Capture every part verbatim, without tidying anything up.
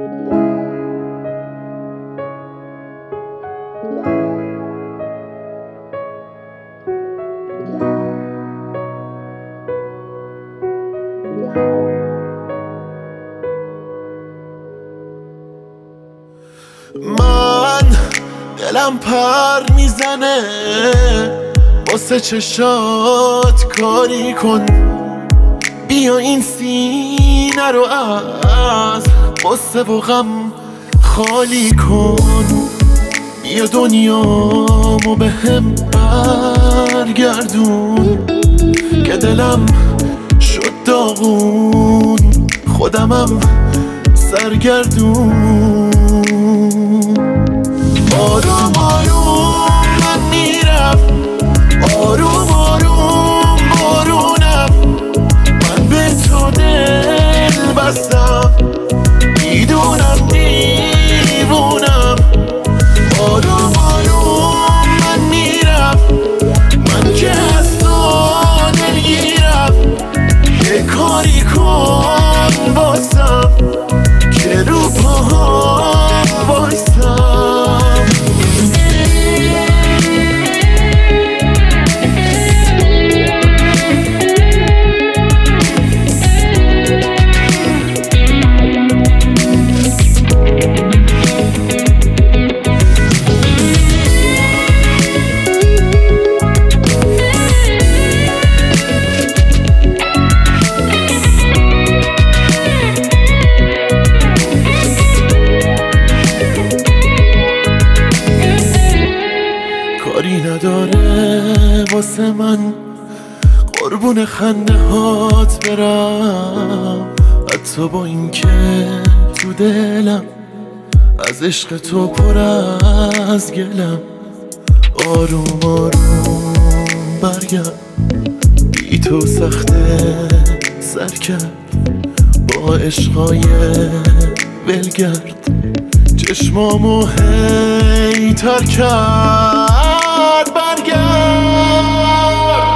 من دلم پر میزنه واسه چشات کاری کن، بیا این سینه رو از قصه و غم خالی کن، بیا دنیامو به هم برگردون که دلم شد داغون، خودمم سرگردون. آروم آروم من میرم، آروم آروم بارونم، من به تو دل بستم، میدونم دیوونم. آروم آروم من میرم، من که از تو دلگیرم، یه کاری کن باسم که رو پاهام وایسم. کاری نداره واسه من قربون خنده هات برم، حتی با این که تو دلم از عشق تو پر از گلم. آروم آروم برگرد، بی تو سخته سر کرد با عشقای ولگرد، چشمامو هی تر کرد. برگرد،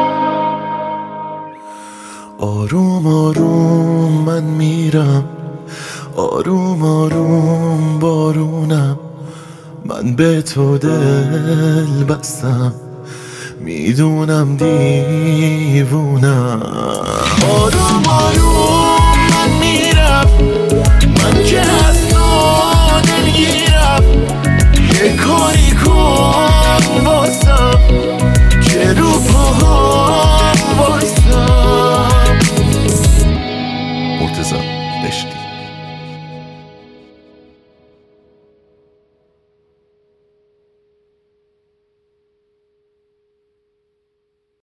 آروم آروم من میرم، آروم آروم بارونم، من به تو دل بستم، میدونم دیوونم. آروم آروم